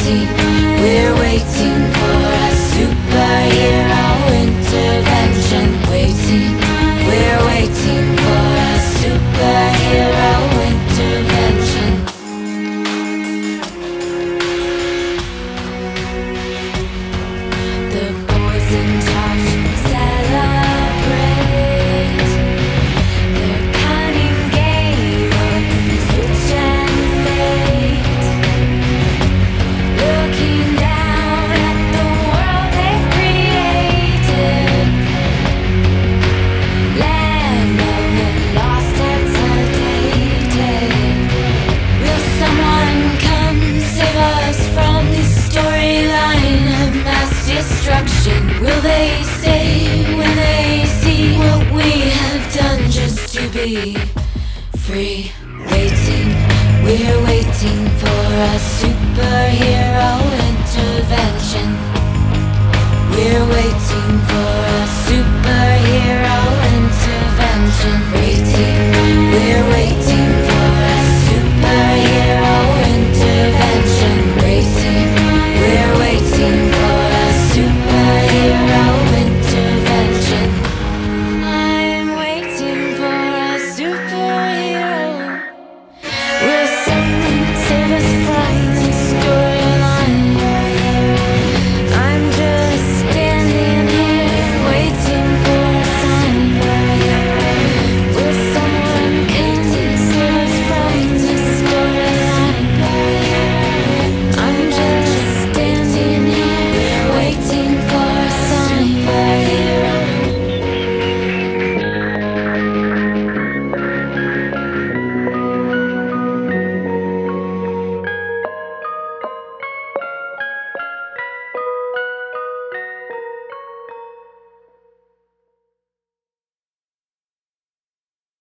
waiting, we're waiting for a superhero intervention. Waiting, we're waiting for a superhero intervention. The boys in charge celebrate their cunning game of switch and bait, looking down at the world they've created, land of the lost and sedated. Will someone come save us from this storyline of mass destruction? Will they stay when they see what we have done just to be free? Waiting, we're waiting for a superhero intervention. We're waiting for